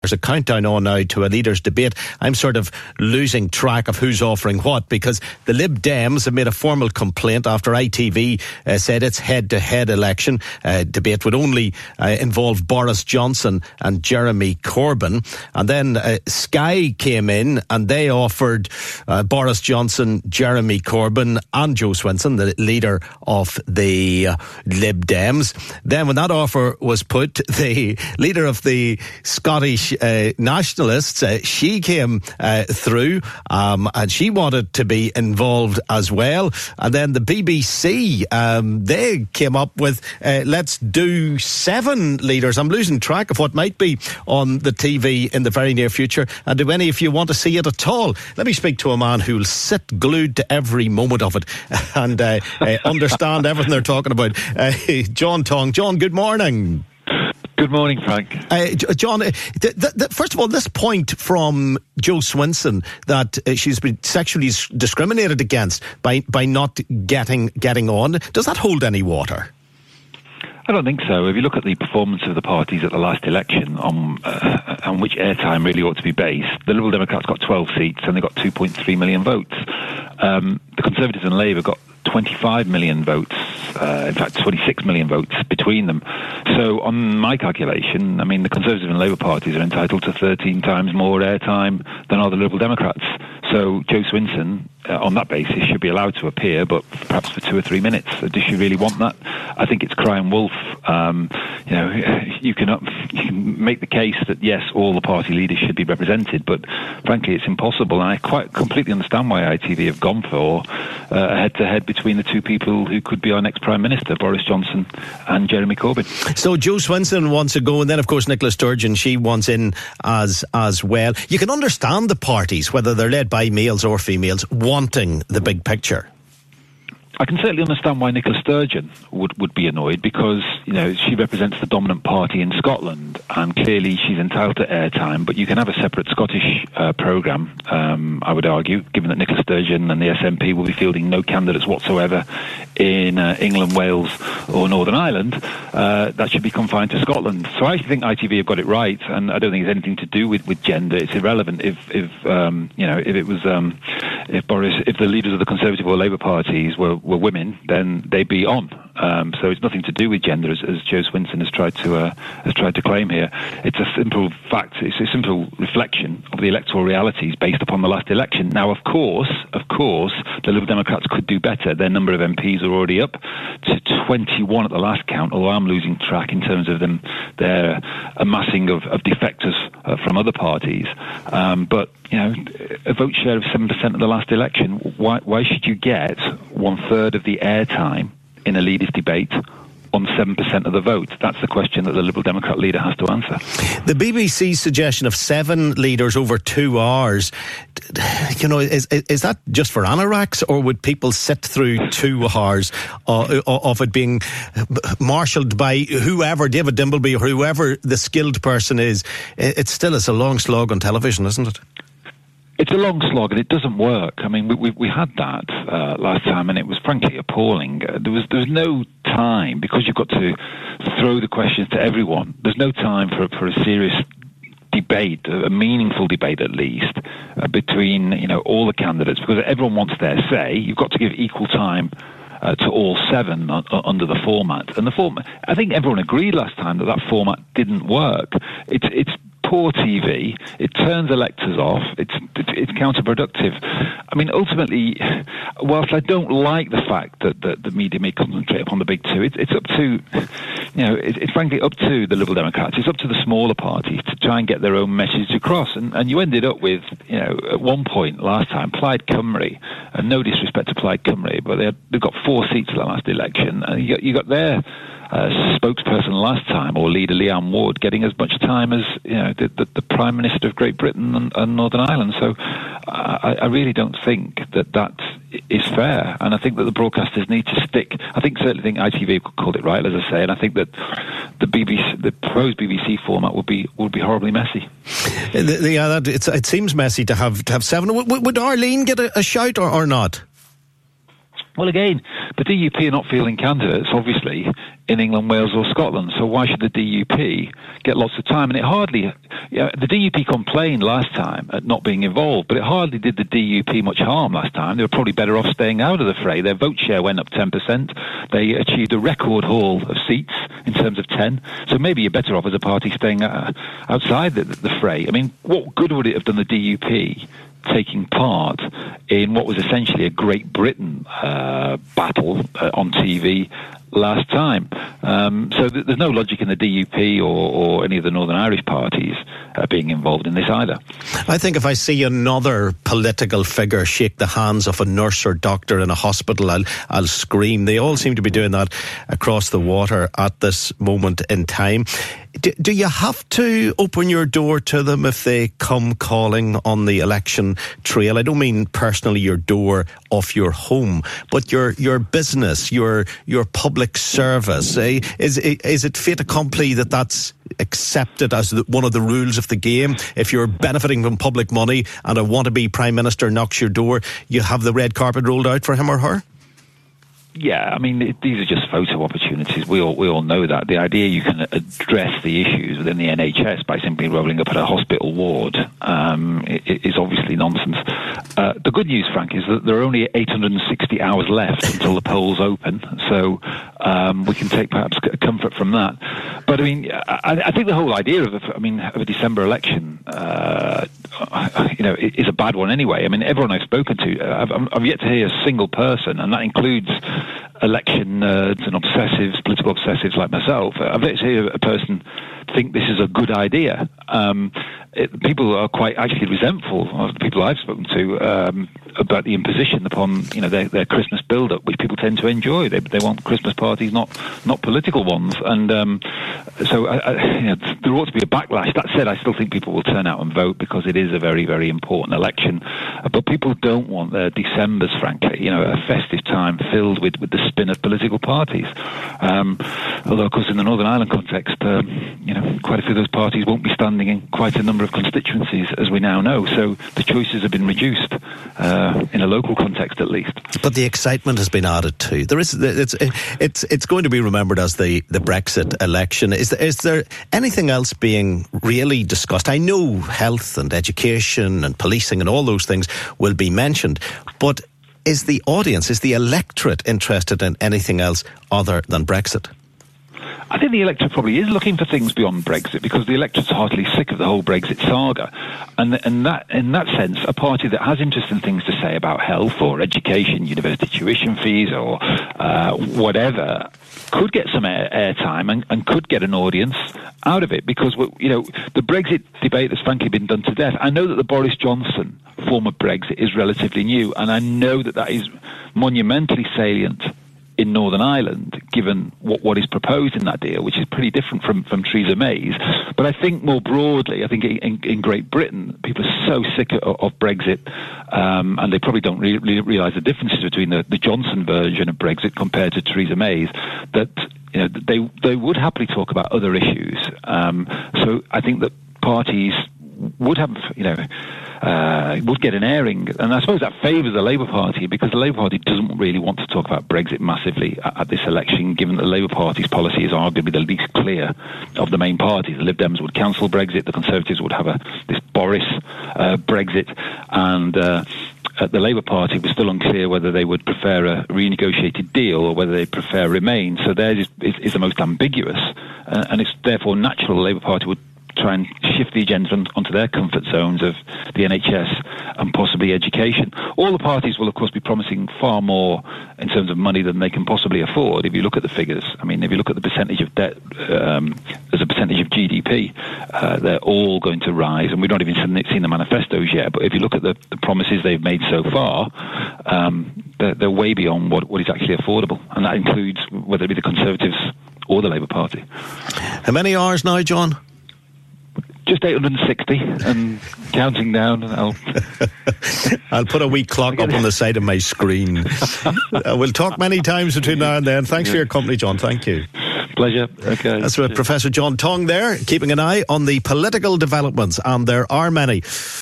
there's a countdown on now to a leaders' debate. I'm sort of losing track of who's offering what, because the Lib Dems have made a formal complaint after ITV said its head-to-head election debate would only involve Boris Johnson and Jeremy Corbyn. And then Sky came in and they offered Boris Johnson, Jeremy Corbyn and Jo Swinson, the leader of the Lib Dems. Then when that offer was put, the leader of the Scottish Nationalists, she came through and she wanted to be involved as well. And then the BBC, they came up with let's do 7 leaders. I'm losing track of what might be on the TV in the very near future. And do any of you want to see it at all? Let me speak to a man who'll sit glued to every moment of it and understand everything they're talking about. John Tong. John, good morning. Good morning, Frank. John, first of all, this point from Jo Swinson that she's been sexually discriminated against by not getting on, does that hold any water? I don't think so. If you look at the performance of the parties at the last election on which airtime really ought to be based, the Liberal Democrats got 12 seats and they got 2.3 million votes. The Conservatives and Labour got 25 million votes, in fact 26 million votes between them. So on my calculation, I mean, the Conservative and Labour parties are entitled to 13 times more airtime than are the Liberal Democrats. So Jo Swinson, on that basis, should be allowed to appear, but perhaps for 2 or 3 minutes. Does she really want that? I think it's crying wolf. You can make the case that, yes, all the party leaders should be represented, but frankly, it's impossible. And I quite completely understand why ITV have gone for a head-to-head between the two people who could be our next Prime Minister, Boris Johnson and Jeremy Corbyn. So Jo Swinson wants to go, and then, of course, Nicola Sturgeon, she wants in as well. You can understand the parties, whether they're led by males or females, wanting the big picture. I can certainly understand why Nicola Sturgeon would be annoyed, because she represents the dominant party in Scotland and clearly she's entitled to airtime, but you can have a separate Scottish programme, I would argue, given that Nicola Sturgeon and the SNP will be fielding no candidates whatsoever in England, Wales or Northern Ireland. That should be confined to Scotland. So I think ITV have got it right, and I don't think it's anything to do with gender. It's irrelevant if the leaders of the Conservative or Labour parties were women, then they'd be on. So it's nothing to do with gender, as Jo Swinson has tried to claim here. It's a simple fact. It's a simple reflection of the electoral realities based upon the last election. Now, of course, the Liberal Democrats could do better. Their number of MPs are already up to 21 at the last count, although I'm losing track in terms of their amassing of defectors from other parties. But a vote share of 7% at the last election, why should you get 1/3 of the airtime in a leaders' debate on 7% of the vote? That's the question that the Liberal Democrat leader has to answer. The BBC's suggestion of 7 leaders over 2 hours, is that just for anoraks, or would people sit through 2 hours of it being marshalled by whoever, David Dimbleby or whoever the skilled person is? It still is a long slog on television, isn't it? It's a long slog and it doesn't work. I mean, we had that last time and it was frankly appalling. There was no time, because you've got to throw the questions to everyone. There's no time for a serious debate, a meaningful debate at least, between all the candidates, because everyone wants their say. You've got to give equal time to all 7 under the format. And the format, I think everyone agreed last time that format didn't work. It's poor TV. It turns electors off. It's counterproductive. I mean, ultimately, whilst I don't like the fact that the media may concentrate upon the big two, it's up to, it's frankly up to the Liberal Democrats. It's up to the smaller parties to try and get their own message across. And you ended up with, at one point last time, Plaid Cymru, and no disrespect to Plaid Cymru, but they've got 4 seats at the last election. And you got their spokesperson last time, or leader Liam Ward, getting as much time as the Prime Minister of Great Britain and Northern Ireland. So I really don't think that is fair, and I think that the broadcasters need to stick. I certainly think ITV called it right, as I say, and I think that the proposed BBC format would be horribly messy. It seems messy to have 7. Would Arlene get a shout or not? Well, again, the DUP are not fielding candidates, obviously, in England, Wales or Scotland, so why should the DUP get lots of time? And it hardly... the DUP complained last time at not being involved, but it hardly did the DUP much harm last time. They were probably better off staying out of the fray. Their vote share went up 10%. They achieved a record haul of seats in terms of 10. So maybe you're better off as a party staying outside the fray. I mean, what good would it have done the DUP taking part in what was essentially a Great Britain battle on TV last time? So there's no logic in the DUP or any of the Northern Irish parties being involved in this either. I think if I see another political figure shake the hands of a nurse or doctor in a hospital, I'll scream. They all seem to be doing that across the water at this moment in time. Do you have to open your door to them if they come calling on the election trail? I don't mean personally your door of your home, but your business, your public service. Is it fait accompli that that's accepted as one of the rules of the game? If you're benefiting from public money and a want-to-be Prime Minister knocks your door, you have the red carpet rolled out for him or her? Yeah, I mean, these are just photo opportunities. We all know that. The idea you can address the issues within the NHS by simply rolling up at a hospital ward is obviously nonsense. The good news, Frank, is that there are only 860 hours left until the polls open, so we can take perhaps comfort from that. But I mean, I think the whole idea of a December election, is a bad one anyway. I mean, everyone I've spoken to, I've yet to hear a single person, and that includes election nerds and obsessives, political obsessives like myself. I've yet to hear a person think this is a good idea. People are quite actually resentful of the people I've spoken to about the imposition upon their Christmas build-up, which people tend to enjoy. They want Christmas parties, not political ones, and so there ought to be a backlash. That said, I still think people will turn out and vote because it is a very, very important election. But people don't want their Decembers, frankly, a festive time filled with the spin of political parties. Although, of course, in the Northern Ireland context, quite a few of those parties won't be standing in quite a number of constituencies, as we now know. So the choices have been reduced in a local context, at least. But the excitement has been added too. It's going to be remembered as the Brexit election. Is there anything else being really discussed? I know health and education and policing and all those things will be mentioned, but is the audience, is the electorate interested in anything else other than Brexit? I think the electorate probably is looking for things beyond Brexit, because the electorate's heartily sick of the whole Brexit saga. And that, in that sense, a party that has interesting things to say about health or education, university tuition fees or whatever, could get some airtime and could get an audience out of it, because the Brexit debate has frankly been done to death. I know that the Boris Johnson form of Brexit is relatively new, and I know that is monumentally salient in Northern Ireland, given what is proposed in that deal, which is pretty different from Theresa May's. But I think more broadly, I think in Great Britain, people are so sick of Brexit, and they probably don't really realise the differences between the Johnson version of Brexit compared to Theresa May's, that they would happily talk about other issues. So I think that parties would have, would get an airing, and I suppose that favours the Labour Party, because the Labour Party doesn't really want to talk about Brexit massively at this election, given that the Labour Party's policy is arguably the least clear of the main parties. The Lib Dems would cancel Brexit, the Conservatives would have this Boris Brexit, and the Labour Party was still unclear whether they would prefer a renegotiated deal or whether they prefer Remain. So theirs is the most ambiguous, and it's therefore natural the Labour Party would try and shift the agenda onto their comfort zones of the NHS and possibly education. All the parties will, of course, be promising far more in terms of money than they can possibly afford. If you look at the figures, I mean, if you look at the percentage of debt as a percentage of GDP, they're all going to rise, and we've not even seen the manifestos yet. But if you look at the promises they've made so far, they're way beyond what is actually affordable, and that includes whether it be the Conservatives or the Labour Party. How many hours now, John? Just 860 and counting down. I'll put a wee clock up on the side of my screen. We'll talk many times between now and then. Thanks for your company, John. Thank you. Pleasure. Okay. That's with Professor John Tonge there, keeping an eye on the political developments, and there are many.